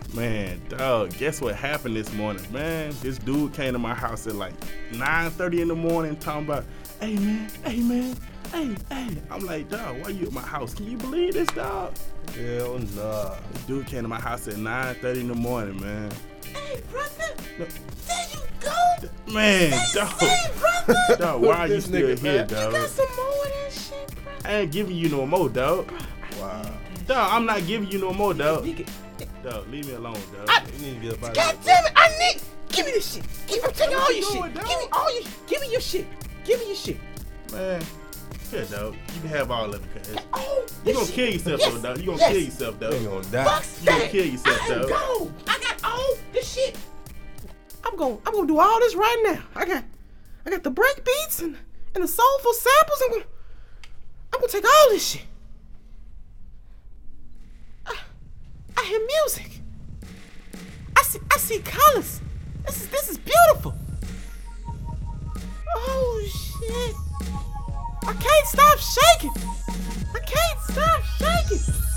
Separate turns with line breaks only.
Man, dog, guess what happened this morning, man? This dude came to my house at like 9:30 in the morning talking about, hey, man. I'm like, dog, why you at my house? Can you believe this, dog?
Hell nah.
This dude came to my house at 9:30 in the morning, man.
Hey, brother. There you go.
Man, dog. Dog, why are you
This
still
nigga,
here,
man.
dog?
You got some more of that shit, bro?
I ain't giving you no more, dog.
Wow.
Dog, I'm not giving you no more, dog.
Nigga,
Dog, leave me alone, dog.
You need to get up out
God
of here.
damn it, I need. Give me this shit. I'm taking
What
all
you
your
doing,
shit.
dog?
Give me all your. Give me your shit. Give me your shit.
Man, here, dog. You can have all of it, cuz.
Oh,
You
this
gonna
shit.
kill yourself,
Yes,
though, dog. You gonna
yes.
kill yourself, dog.
You gonna die.
Fuck
You gonna
that.
kill yourself,
I
dog.
go. I got all this shit. I'm gonna do all this right now. I got the break beats and the soulful samples. I'm gonna take all this shit. I hear music. I see colors. This is beautiful. Oh shit. I can't stop shaking.